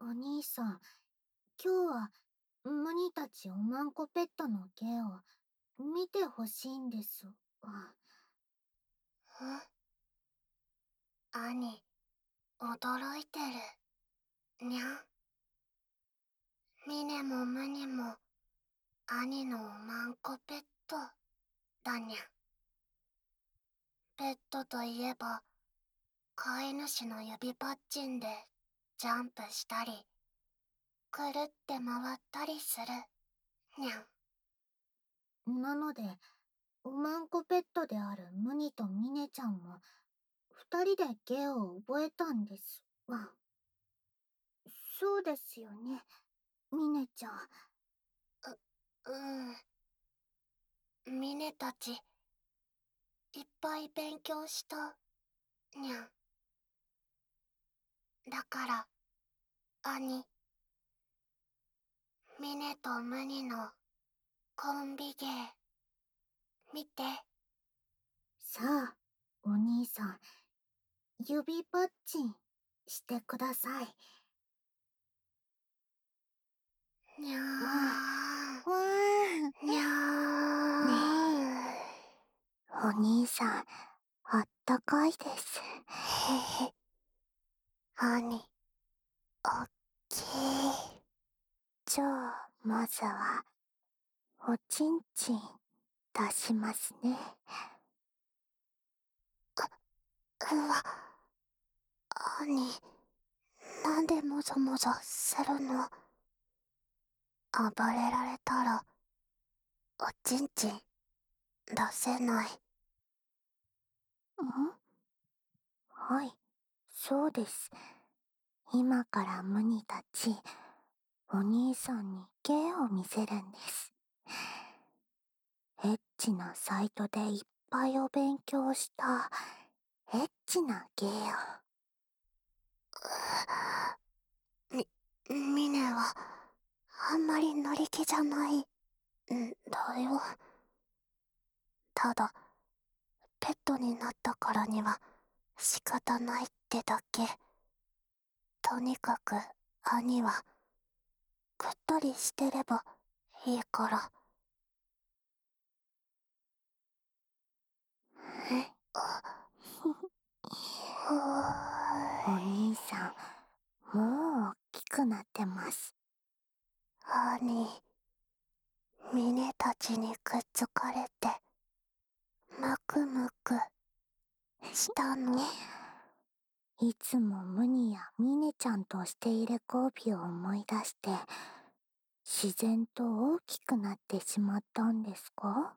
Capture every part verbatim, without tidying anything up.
お兄さん、今日はムニたちおまんこペットの芸を見てほしいんですわ。 ん兄、驚いてる。にゃん。ミネもムニも、兄のおまんこペット、だにゃ。ペットといえば、飼い主の指パッチンで、ジャンプしたり、くるって回ったりする、にゃん。 なので、おまんこペットであるムニとミネちゃんも、二人で芸を覚えたんですわ。そうですよね、ミネちゃん。 う、うん。ミネたち、いっぱい勉強した、にゃん。だから、兄、ミネとムニのコンビ芸、見て。 さあ、お兄さん、指パッチンしてください。 にゃわあ、 ーん。 わあ。 にゃねえ、お兄さん、あったかいです。 ーん。へへ。兄、おっきい。 じゃあ、まずは、おちんちん出しますね。 うわ、兄、なんでもぞもぞするの？暴れられたら、おちんちん、出せない。 んはい、そうです。今からムニたち、お兄さんに芸を見せるんです。エッチなサイトでいっぱいお勉強した、エッチな芸を。 み、ミネは、あんまり乗り気じゃない、んだよ。ただ、ペットになったからには、仕方ないってだけ。とにかく、兄は、ぐったりしてればいいから。 えあ、 お兄さん、もう大きくなってます。 兄、ミネたちにくっつかれて、むくむく、したの？ いつもムニやミネちゃんとしている交尾を思い出して、自然と大きくなってしまったんですか？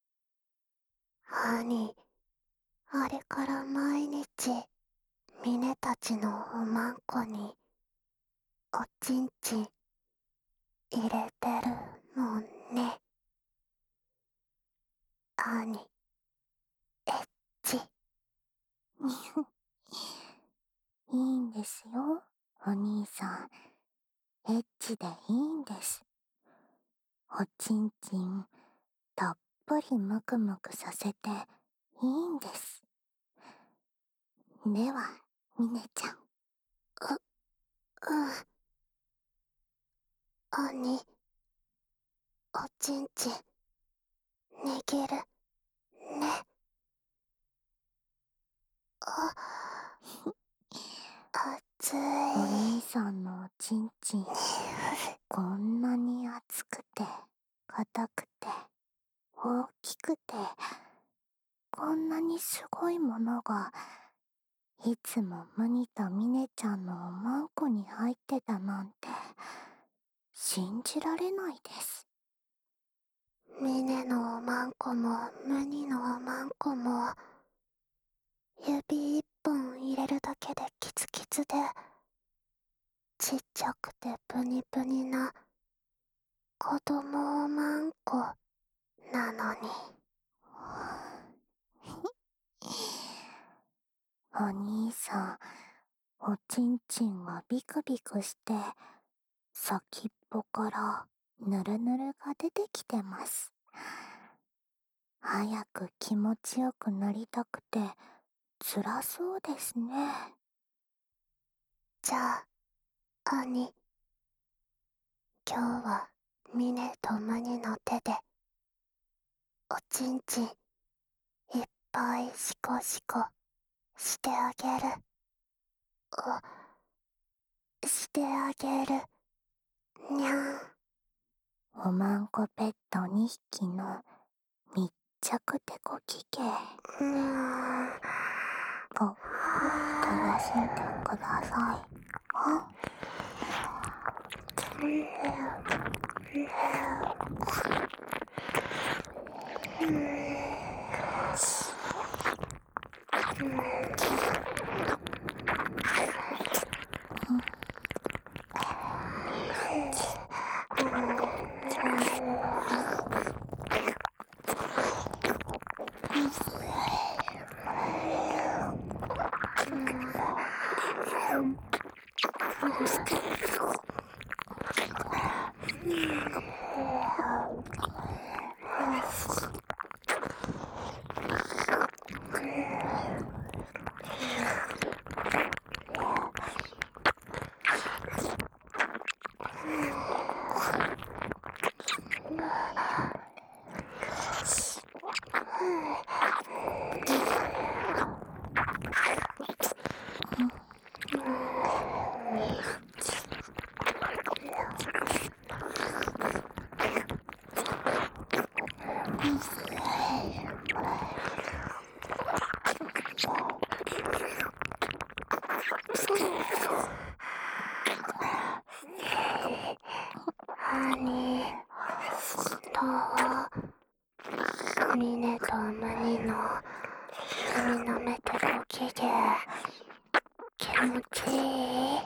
兄、あれから毎日、ミネたちのおまんこに、おちんちん、入れてるもんね。兄、エッチ。 いいんですよ、お兄さん。エッチでいいんです。おちんちん、たっぷりむくむくさせていいんです。では、ミネちゃん。 う、うん。兄、おちんちん、握る、ね。あ、熱い。 お兄さんのおちんちん、こんなに熱くて、硬くて、大きくて、こんなにすごいものが、いつもムニとミネちゃんのおまんこに入ってたなんて、信じられないです。 ミネのおまんこも、ムニのおまんこも、指一本入れるだけでキツキツで、ちっちゃくてプニプニな、子供おまんこ、なのに。 お兄さん、おちんちんがビクビクして、先っぽからぬるぬるが出てきてます。早く気持ちよくなりたくて、辛そうですね。 じゃあ、兄、 今日はミネとムニの手でおちんちんいっぱいシコシコしてあげる。おしてあげるにゃん。 おまんこペットにひきの密着手こき系。 うーん。 ぽっと休んでください。あハニーとミネとムニの髪の目手こきで気持ちいい。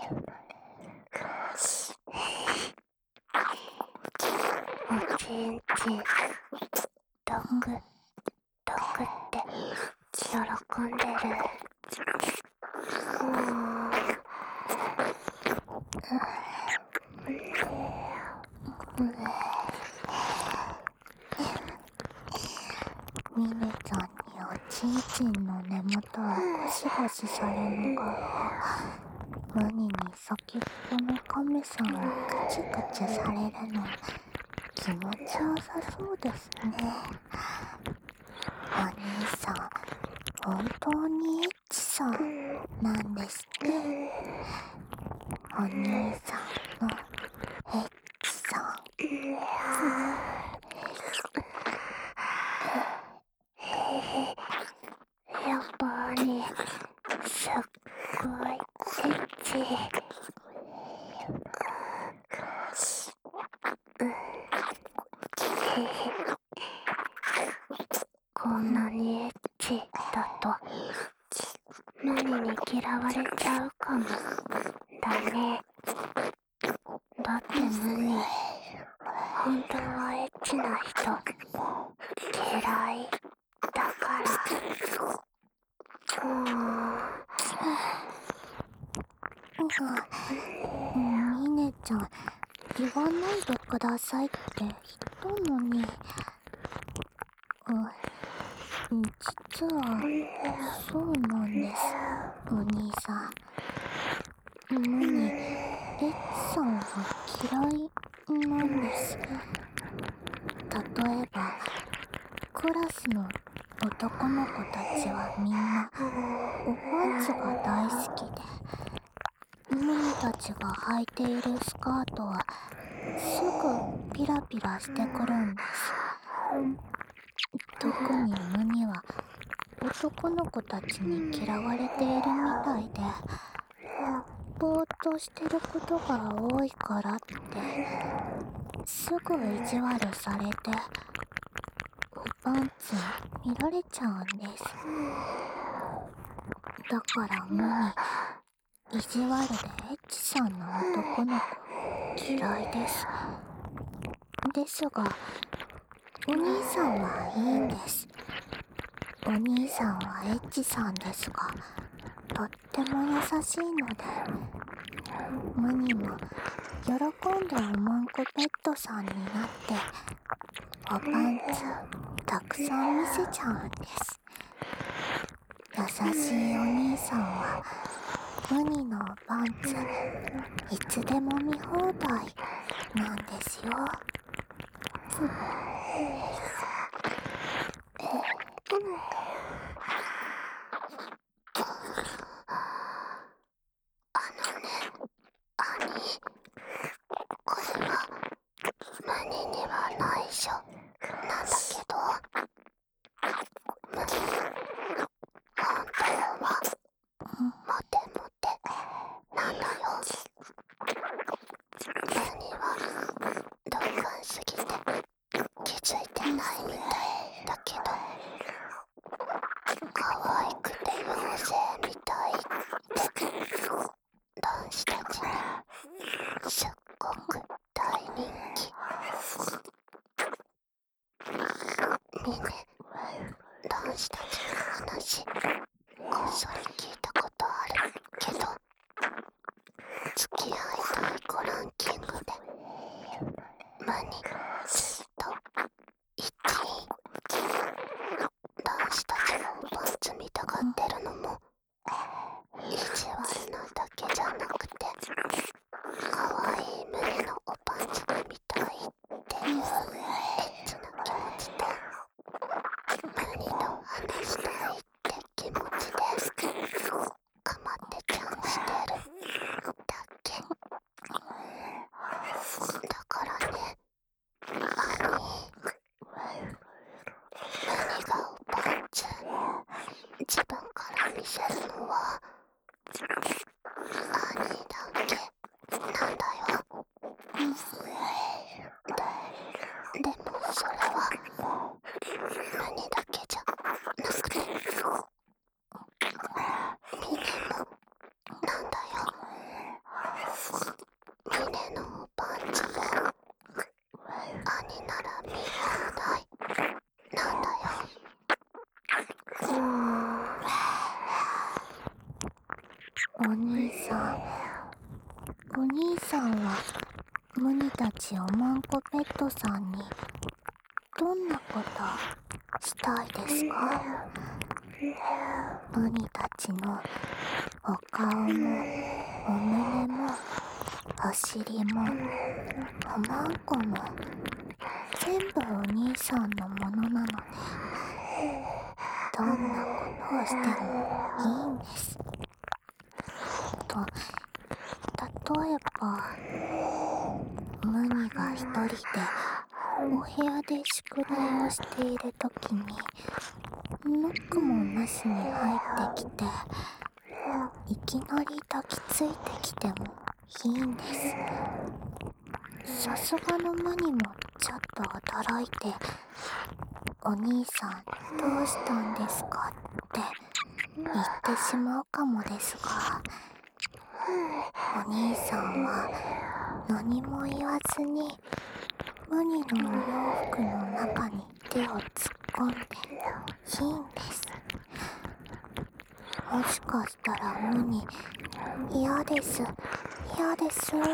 おちんちんドクドクって喜んでる。うーん。 ミネちゃんにおちんちんの根元をゴシゴシされるのがムニに先っぽのカメさんをクチクチされるの気持ちよさそうですね。お兄さん本当にエッチさんなんですね。お兄さんのエッチさん。 やっぱりすっごいエッチ。こんなにエッチだとムニに嫌われちゃうかもだね。だってムニ本当はエッチな人嫌いだから。うーん。 ミネちゃん言わないでくださいって言ったのに。うん、実はそうなんですお兄さん。ムニエッチさんは嫌いなんです。例えばクラスの男の子たちはみんなおパンツが大好きで、ムニたちが履いているスカートはすぐピラピラしてくるんです。特にムニは男の子たちに嫌われているみたいで、ぼーっとしてることが多いからってすぐ意地悪されておパンツ見られちゃうんです。だからムニ意地悪でエッチさんの男の子嫌いです。ですがお兄さんはいいんです。お兄さんはエッチさんですがとっても優しいので、ムニも喜んでおまんこペットさんになっておパンツたくさん見せちゃうんです。優しいお兄さんはムニのパンツいつでも見放題なんですよ。 あのね、アニー、これはムニには内緒なんだけど、ムニ、本当はモテモテなんだよ。ムニは鈍感すぎて気づいてないみたいだけど、可愛くて妖精みたいって男子たちにすっごく大人気。ミネ、男子たちの話こっそり聞いたことあるけど、付き合いたい子ランキングでムニずっといちい。男子たちがおパンツ見たがってるのも意地悪なだけじゃなくて、可愛いムニのおパンツが見たいっていうエッチな気持ちと、ムニと話したいって気持ちでかまってちゃんしてるだけだからね。アニー、ムニがおパンツ自分から見せるのはアニーだけなんだよ。で、でもそれはムニだけじゃなくてミネもなんだよ。ミネのおパンツもアニなら見放題なんだよ。 お兄さん、お兄さんはムニたちおまんこペットさんにどんなことしたいですか？ムニたちのお顔もお胸もお尻もおまんこも全部お兄さんのものなので、どんなことをしてもいいんです。と、例えばムニが一人でお部屋で宿題をしているときにノックもなしに入ってきていきなり抱きついてきてもいいんです。さすがのムニもちょっと驚いて、お兄さんどうしたんですかって言ってしまうかもですが、お兄さんは何も言わずにムニのお洋服の中に手を突っ込んでいいんです。もしかしたらムニ、嫌です嫌ですって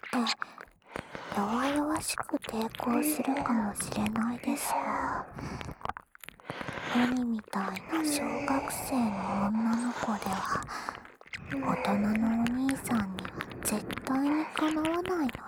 弱々しく抵抗するかもしれないですが、ムニみたいな小学生の女の子では大人のお兄さんには絶対にかなわないので、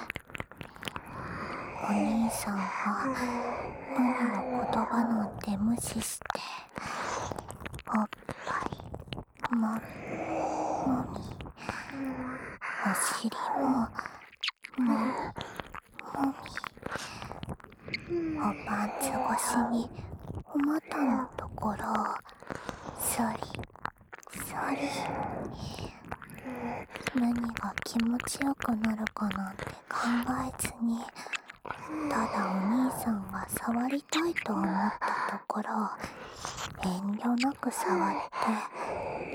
お兄さんはムニの言葉なんて無視して、おっぱいもみもみ、お尻ももみもみ、おパンツ越しにお股のところをそりそり、ムニが気持ちよくなるかなんて考えずに、ただお兄さんが触りたいと思ったところを遠慮なく触って、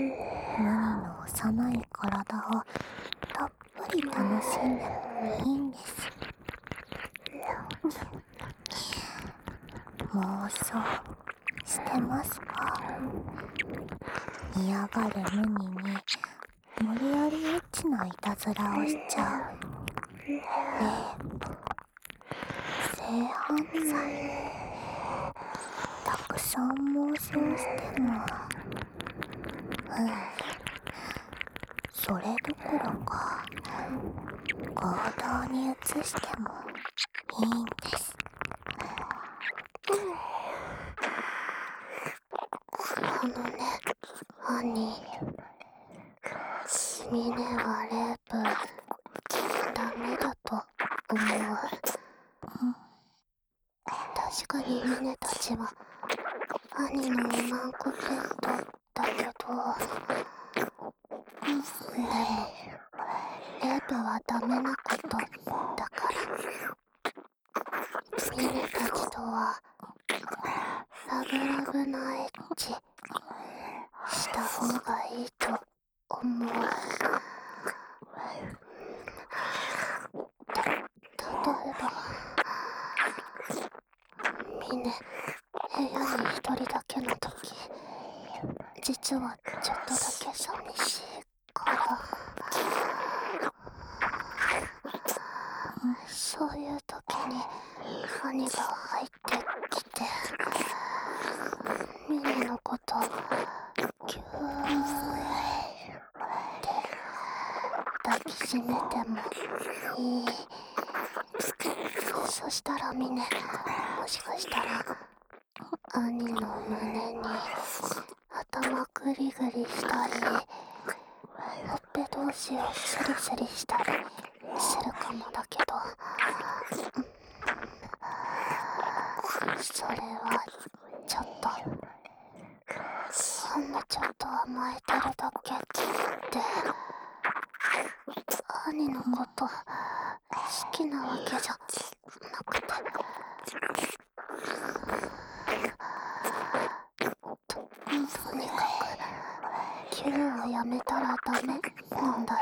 ムニの幼い体をたっぷり楽しんでもいいんです。妄想してますか？嫌がるムニに無理やりエッチないたずらをしちゃうレイプ、性犯罪、たくさん妄想しても、うん、 それどころか行動に移してもいいんです。 あのね、アニー、ミネはレイプダメだと思う。確かにミネたちは兄のおまんこペットだけど、でもレイプはダメなことだから、ミネたちとはラブラブなエッチした方がいいと思う。た、例えばミネ部屋に一人だけの時、実はちょっとだけ寂しいから、そういう時に兄が入ってきてミネのことギューって抱きしめてもいい。そしたらミネ、もしかしたら兄の胸に頭グリグリしたり、ほっぺ同士をスリスリしたりするかもだけど、それはちょっと、ほんのちょっと甘えてるだけで、兄のこと好きなわけじゃなくて、と、とにかくキューをやめたらダメなんだよ。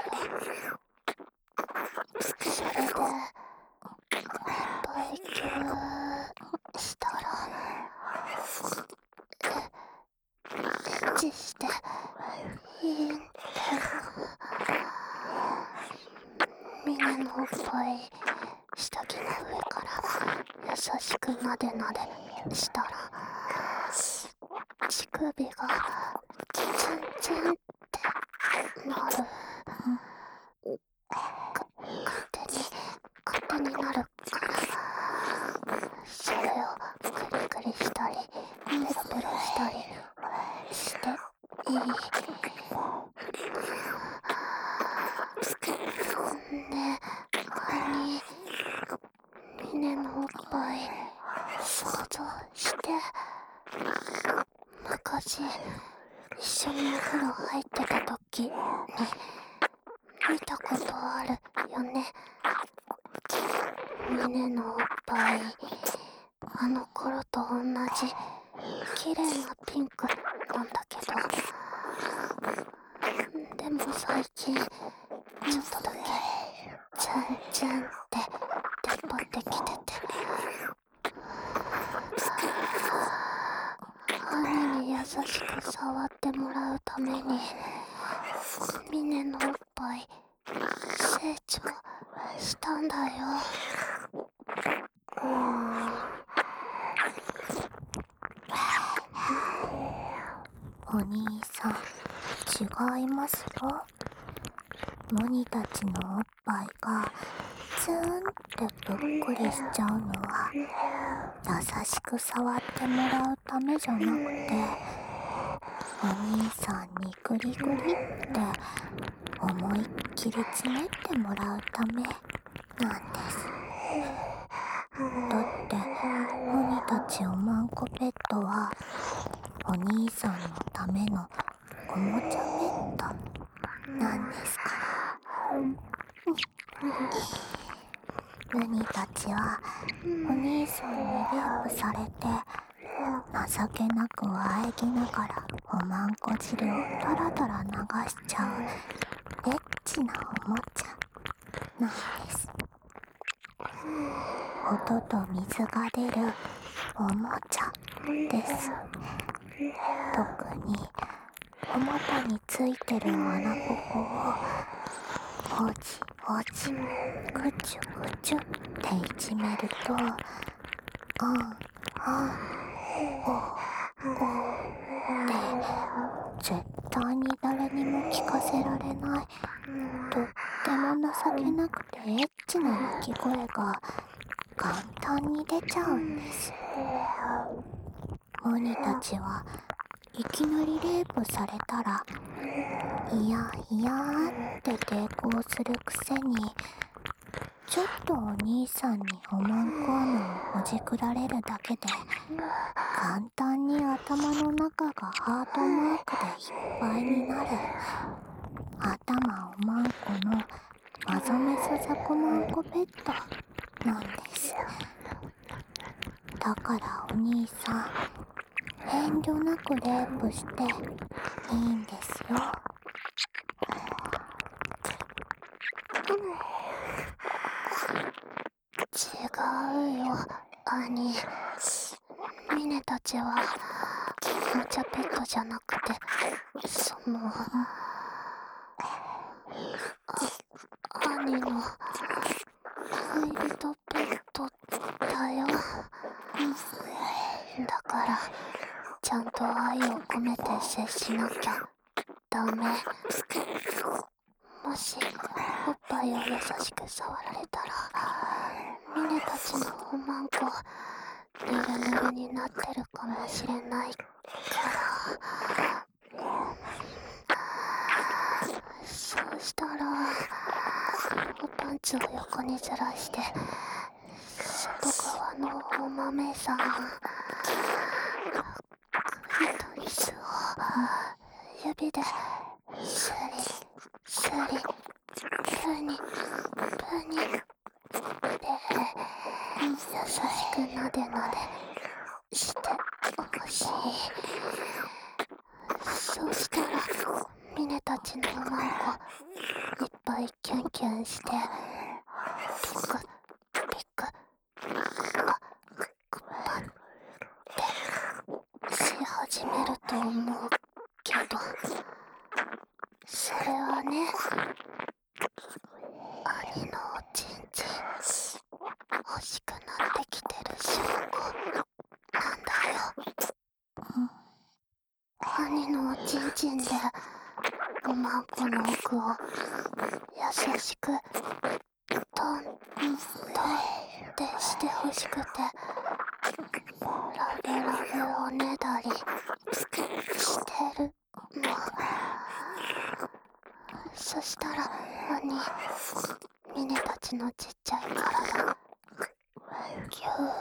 それでいっぱいキューしたらエッチしていいんだよ。ミネのおっぱい下着の上から優しくなでなでしたら、乳首がツンツンってなる。か勝手に勝手になるから、それをクリクリしたりペロペロしたりしていい。で、兄、ミネのおっぱい想像して、昔一緒にお風呂入ってた時に見たことあるよね。ミネのおっぱい、あの頃と同じ綺麗なピンクなんだけど、でも最近ちょっとだけツンツンって出っ張ってきてて、兄に優しく触ってもらうためにミネのおっぱい成長したんだよ。うーんお兄さん、違いますよ。モニたちのおっぱいがツーンってぷっくりしちゃうのは優しく触ってもらうためじゃなくて、お兄さんにグリグリって思いっきりつねってもらうためなんです。だってモニたちおまんこペットはお兄さんのためのおもちゃペットなんですから。ウニたちはお兄さんにレイプされて情けなくあえぎながらおまんこ汁をダラダラ流しちゃうエッチなおもちゃなんです。音と水が出るおもちゃです。特におもたについてる穴ぼこをおじおじぐちゅぐちゅっていじめると、あんあんおおって絶対対に誰にも聞かせられない、とっても情けなくてエッチな鳴き声が簡単に出ちゃうんです。モニたちはいきなりレイプされたら、いやいやーって抵抗するくせに、ちょっとお兄さんにおまんこ穴をほじくられるだけで、簡単に頭の中がハートマークでいっぱいになる、頭おまんこのマゾメソザコマンコペットなんです。だからお兄さん、遠慮なくレイプしていいんですよ。 違うよ、兄。ミネたちはおもちゃペットじゃなくて、その兄の恋人ペットだよ。だからちゃんと愛を込めて接しなきゃダメ。もしおっぱいを優しく触られたら、ミネたちのおまんこぬるぬるになってるかもしれないから。そうしたらおパンツを横にずらして、外側のお豆さん、クリトリスを指でスリスリプニプニで優しくなでなでしてほしい。そうしたらミネたちのおまんこいっぱいキュンキュンして、ピクピクパクパってし始めると思うけど、それはね、兄のおちんちん欲しくなってきてる証拠なんだよ。兄のおちんちんでおまんこの奥を優しくトントンってしてほしくて、ラブラブおねだりしてるの。そしたら兄、ミネたちのちっちゃい体ギュー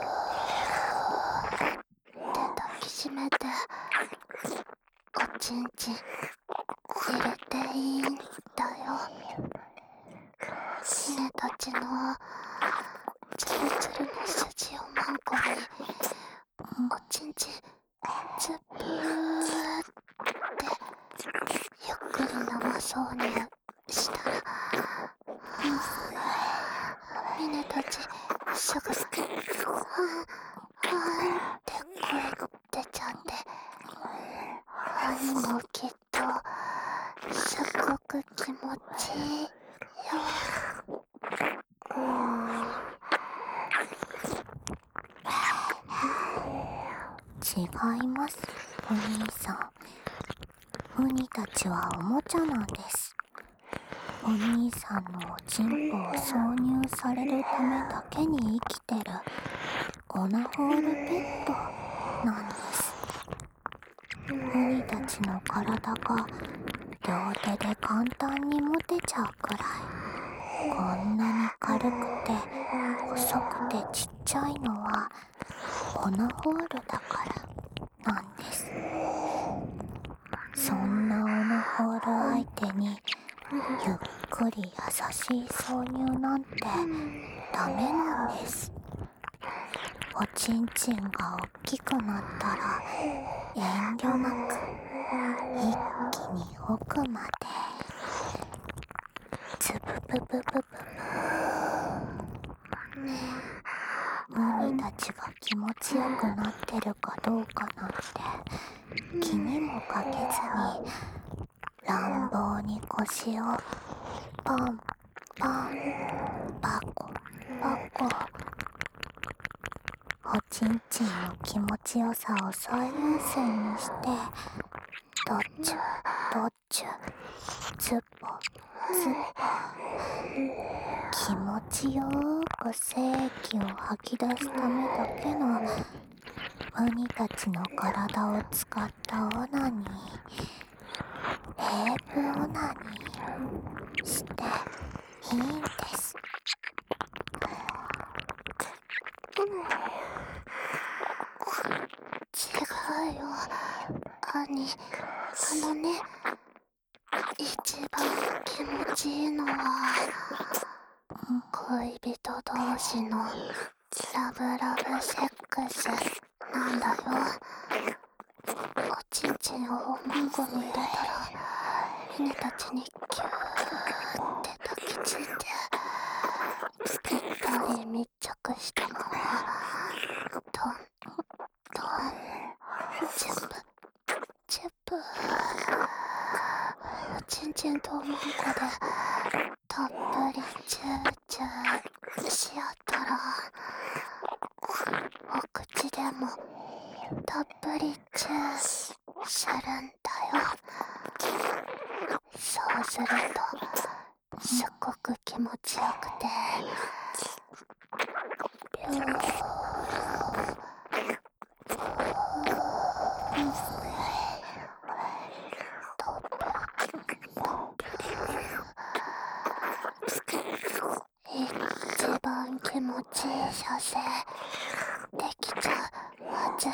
って抱きしめて、おちんちん入れていいんだよ。ミネたちのツルツルの筋をまんこにおちんちんズブーってゆっくり生挿入したら、ミネたちすぐはぁはぁって声出ちゃって、兄もきっとすっごく気持ちいいよ。うーん違います、お兄さん。ウニたちはおもちゃなんです。お兄さんのおちんぽを挿入されるためだけに生きてるオナホールペットなんです。ウニたちの体が両手で簡単に持てちゃうくらい、こんなに軽くて細くてちっちゃいのはオナホールだからなんです。そんなオナホール相手にゆっくり優しい挿入なんてダメなんです。おちんちんが大きくなったら遠慮なく一気に奥までズブブブブブブ。ウニたちが気持ちよくなってるかどうかなんて気にもかけずに、乱暴に腰をパンパンパコパコ、おちんちんの気持ちよさを最優先にして、どっちゅどっつ気持ちよーく精液を吐き出すためだけのムニたちの体を使ったオナニー、レイプオナニーしていいんです。 違うよ、兄。あのね、一番気持ちいいのは恋人同士のラブラブセックスなんだよ。おちんちんをおまんこに入れたらミネたちにキューって抱きついてぴったり密着したままトントンチュップチュップ、おちんちんとおまんこでたっぷりチューチューし合ったらお口でもたっぷりチューするんだよ。そうするとすっごく気持ちよくてビュー一番気持ちいい射精できちゃうはず。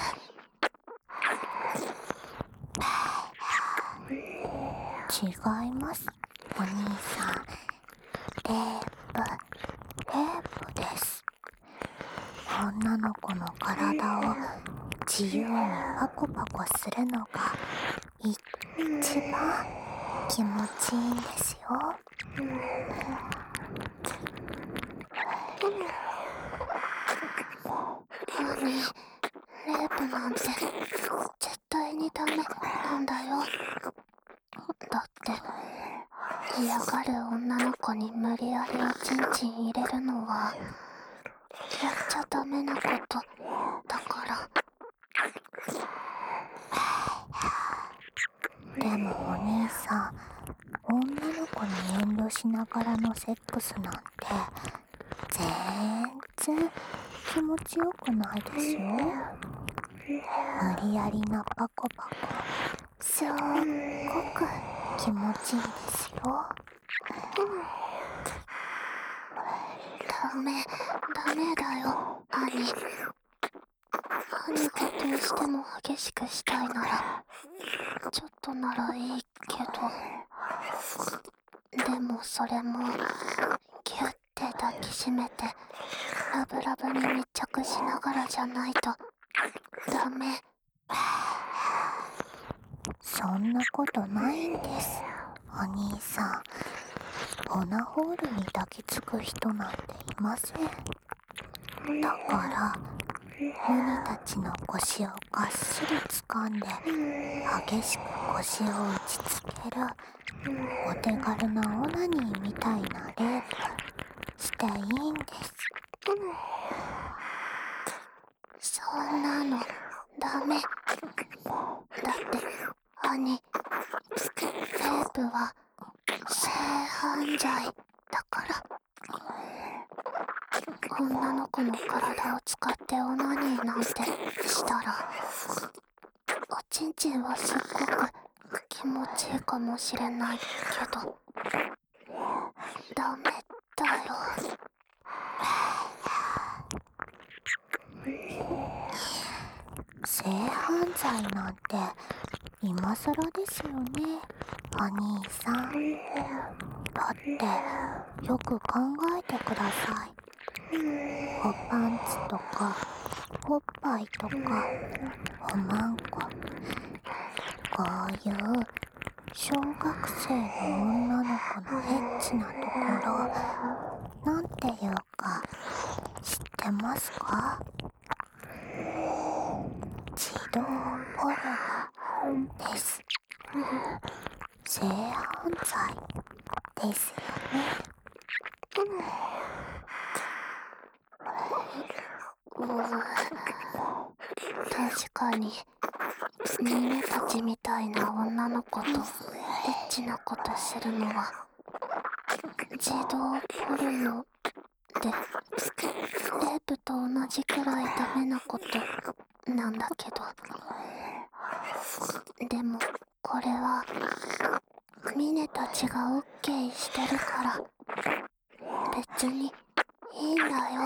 違います、お兄さん。レイプ、レイプです。女の子の体を自由にパコパコするのが一番気持ちいいんですよ。 何、レイプなんて絶対にダメなんだよ。だって嫌がる女の子に無理やりおちんちん入れるのはやっちゃダメなことだから。 でもお兄さん、女の子に遠慮しながらのセックスなんて全然気持ちよくないですよ。無理やりなパコパコ、すっごく気持ちいいですよ。 ダメ、ダメだよ、兄。兄がどうしても激しくしたいなら、ちょっとならいいけど。でもそれも、ギュッて抱きしめて、ラブラブに密着しながらじゃないと、ダメ。 そんなことないんです、お兄さん。オナホールに抱きつく人なんていません。だからムニたちの腰をがっしり掴んで激しく腰を打ちつけるお手軽なオナニーみたいなレイプしていいんです。 そんなのダメ。だって兄、レイプは性犯罪だから。女の子の体を使ってオナニーなんてしたらおちんちんはすっごく気持ちいいかもしれないけどダメだよ。 性犯罪なんて今更ですよね、お兄さん。だってよく考えてください。おパンツとかおっぱいとかおまんこ、こういう小学生の女の子のエッチなところ、なんていうか知ってますか？児童ポルノです。性犯罪ですよね。 うー確かにミネたちみたいな女の子とエッチなことするのは自動ポルノでレイプと同じくらいダメなことなんだけど、でもこれはミネたちがオッケーしてるから別にいいんだよ。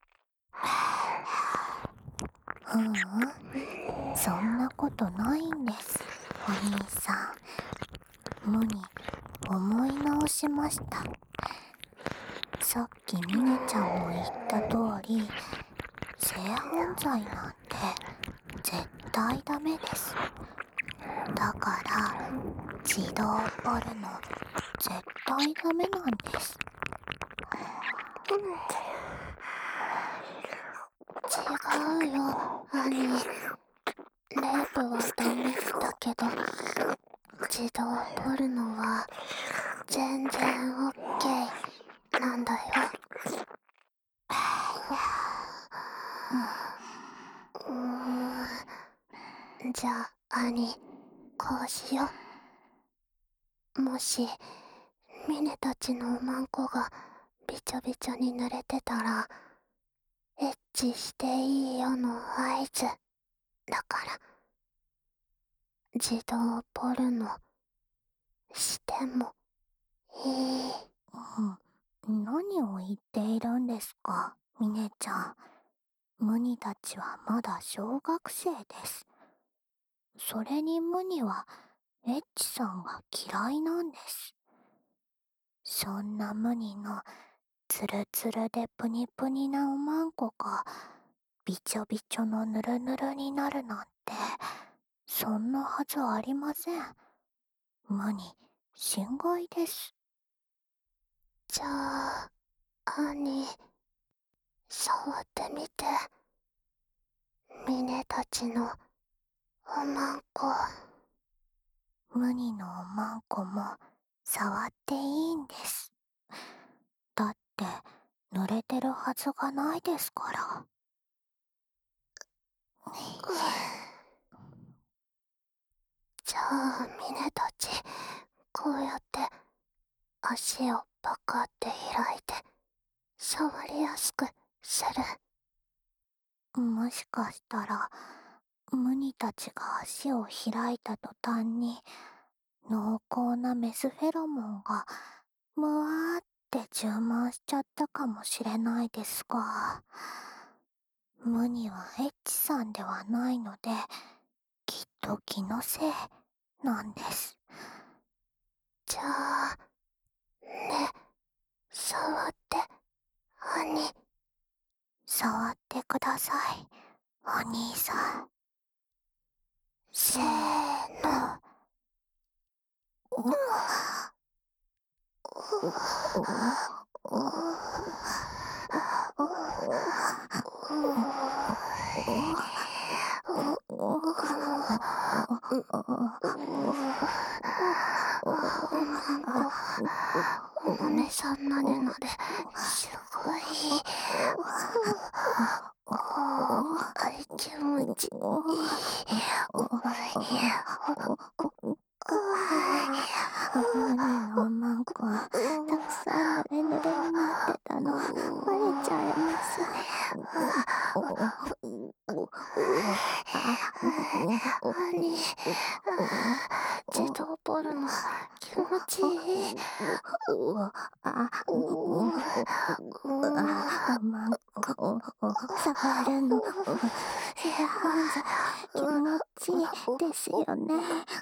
ううん、そんなことないんです、お兄さん。無に思い直しました。さっきミネちゃんも言った通り、性犯罪なんて絶対ダメです。だから自動ポルノ絶対ダメなんです。 違うよアニー、レイプはダメだけど自動ポルノは全然オッケーなんだよ。うーん、じゃあアニー、こうしよう。もしミネたちのおまんこがびちょびちょに濡れてたらエッチしていいよの合図だから、自動ポルノしてもいい。 うん、何を言っているんですか、ミネちゃん。ムニたちはまだ小学生です。それにムニはエッチさんが嫌いなんです。そんなムニのツルツルでプニプニなおまんこがびちょびちょのぬるぬるになるなんて、そんなはずありません。ムニ、心外です。 じゃあアニー、触ってみて。ミネたちのおまんこ。 ムニのおまんこも触っていいんです。だって濡れてるはずがないですから。 じゃあミネたち、こうやって足をパカって開いて触りやすくする。 もしかしたらムニたちが足を開いた途端に濃厚なメスフェロモンがむわーって充満しちゃったかもしれないですが、ムニはエッチさんではないので、きっと気のせいなんです。 じゃあね、触ってアニ。 触ってください、お兄さん。 せーの。お豆さんなでなで、すごい。気持ちいい。 ムニのおまんこたくさん濡れ濡れになってたのバレちゃいます。 アニ、自動ポルノ気持ちいい。 おまんこ触るの性犯罪気持ちいいですよね。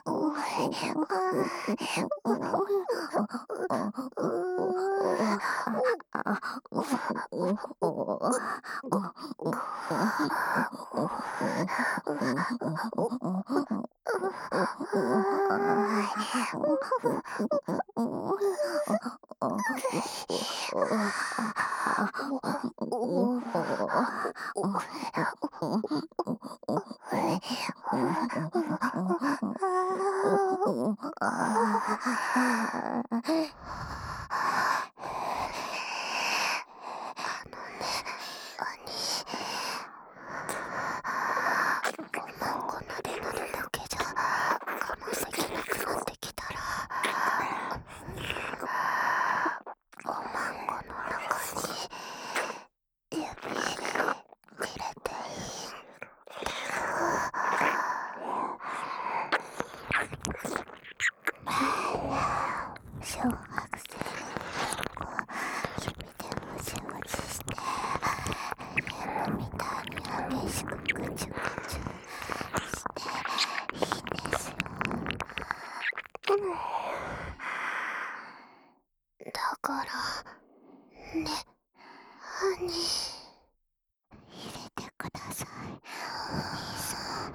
おまんこなでなでだけじゃ我慢できなくなってきたら、おね、兄。 入れてください、お兄さん。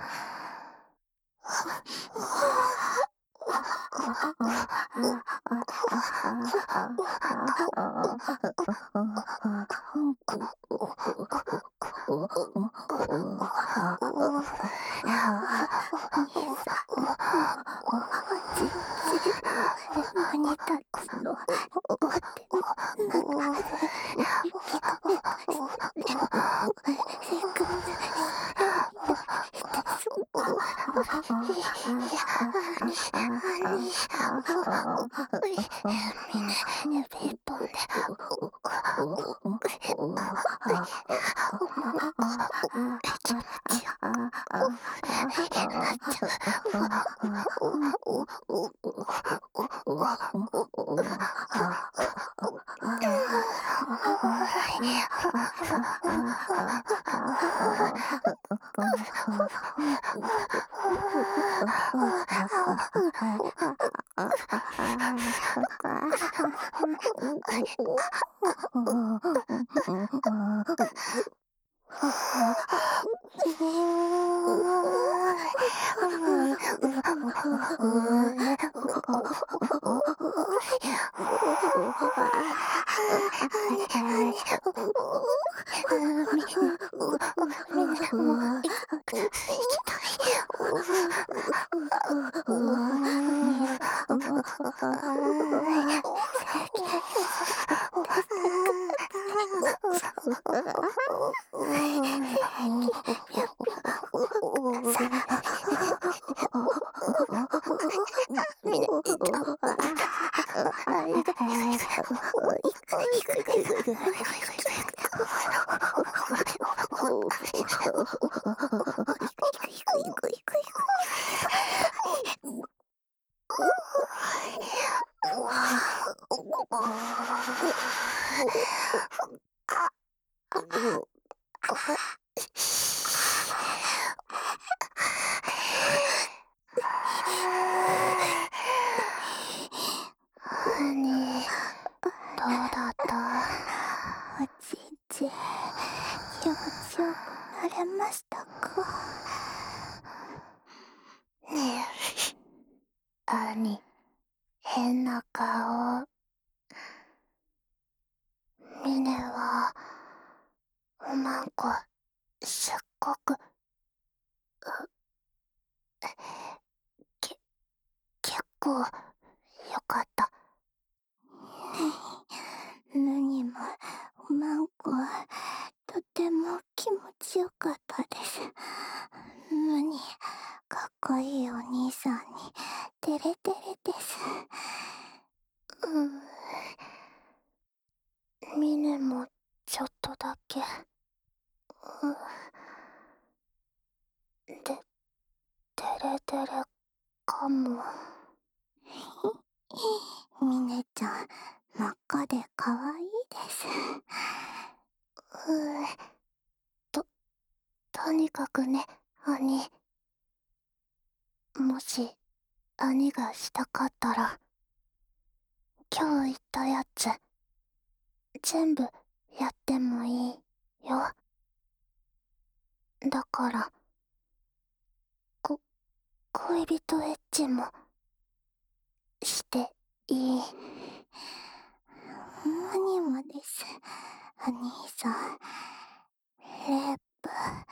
兄たちのお手の中で息がせっかくベッドで兄、どうだった？ おちんちん気持ちよくなれましたか？ ねえ、兄、変な顔。ミネはおまんこすっごくけ結構よかった。 何もおまんことても気持ちよかったです。何かっこいいお兄さんにテレテレです。 うん、ミネもちょっとだけ。うん、で、テレテレかも。 ミネちゃん真っ赤でかわいいです。 うん、と、とにかくね、兄。もし、兄がしたかったら、今日言ったやつ、全部やってもいいよ。だから、こ、恋人エッチも、していい。 何もです、お兄さん。レイプ